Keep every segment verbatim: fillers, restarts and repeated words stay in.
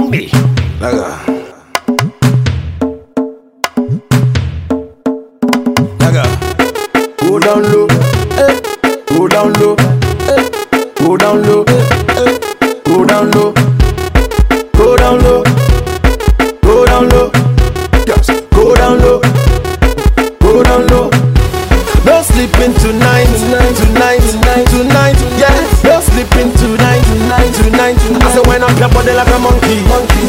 Zombie. Laga. Laga. Go down low, eh. Go down low, eh. Go down low, eh. Go down low. Go down low. Go down low. Yes. Go down low. Go down low. No sleeping tonight, tonight, tonight, tonight, tonight. Yeah, no sleeping tonight, tonight, tonight. I say wind up your body like a monkey, monkey.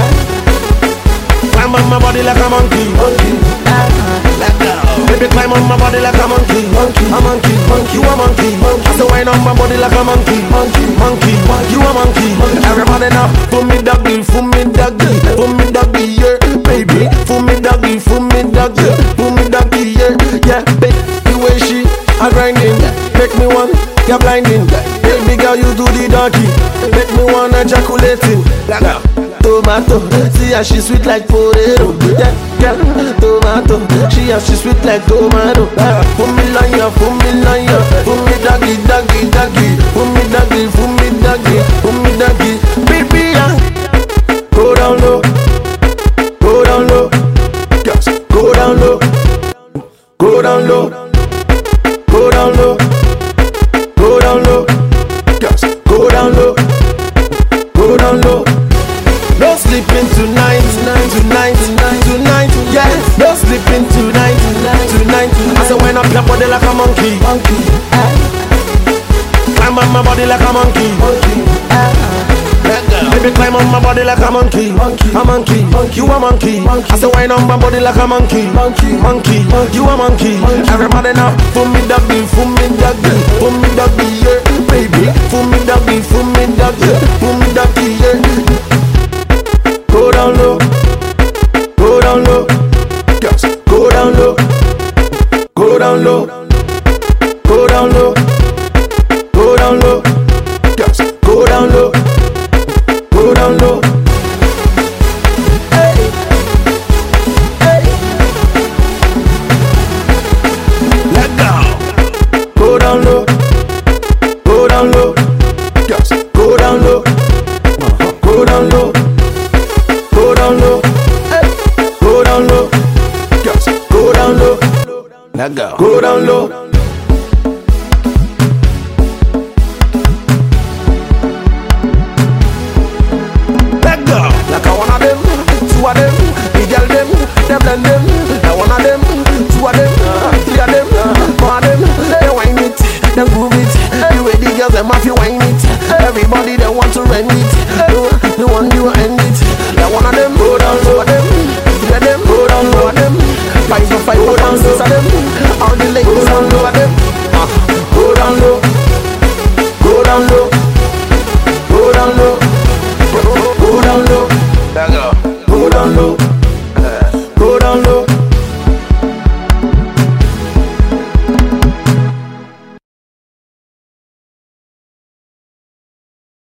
Climb on my body like a monkey, monkey. Let go. Baby, climb on my body like a monkey, monkey, a monkey, monkey. You a monkey, monkey. I say wind up my body like a monkey, monkey, monkey. You a monkey. Everybody now, for me doggy, for me doggy, for me doggy, yeah, baby. For me doggy, for me doggy, for me doggy, yeah, yeah, baby. Way she a grinding, make me want, you're blinding. Baby girl, you do the doggy, make me want ejaculating. Like tomato, see how she sweet like potato. Yeah, girl, tomato, she how she sweet like tomato. Put me lanya, put me lanya, put me doggy, doggy, doggy, put me doggy, put me doggy, put me doggy. Baby, yeah, go down low, go down low, yes, go down low, go down low. Go down low, go down low, yes, go down low, go down low. No sleeping tonight, tonight, tonight, tonight, tonight. Yeah, no sleeping tonight, tonight, tonight. I say wind up your body like a monkey, monkey. Climb on my body like a monkey, monkey. Baby, climb on my body like a monkey, monkey, a monkey, monkey. You a monkey, monkey. I say wind on my body like a monkey, monkey, monkey, monkey. You a monkey, monkey. Everybody now, for me doggy, for me doggy, for me doggy, yeah, baby. For me doggy, for me doggy, for me doggy, yeah. Go down low, go down low, yes, go down low, go down low, go down low, go down low, yes, go down low. Go down low. Hey, hey. Let go. Go down low. Go down low. Yes. Go down low. Uh-huh. Go down low. Go down low. Hey. Go down low. Yes. Go down low. Let go. Go down low.